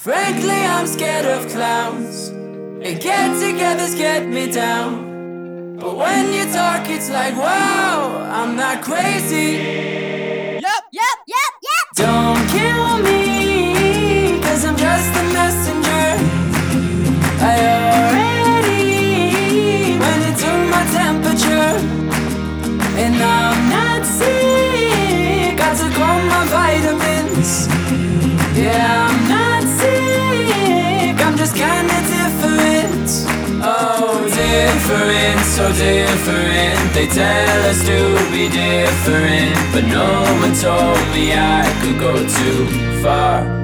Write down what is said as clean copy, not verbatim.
Frankly, I'm scared of clowns. And get-togethers get me down. But when you talk, it's like, wow, I'm not crazy. Yep. Don't kill me, 'cause I'm just a messenger. I already went and took my temperature. And I'm not sick, I took all my vitamins. Yeah, I'm not sick, I'm just kinda different. Oh, different, so different. They tell us to be different, but no one told me I could go too far.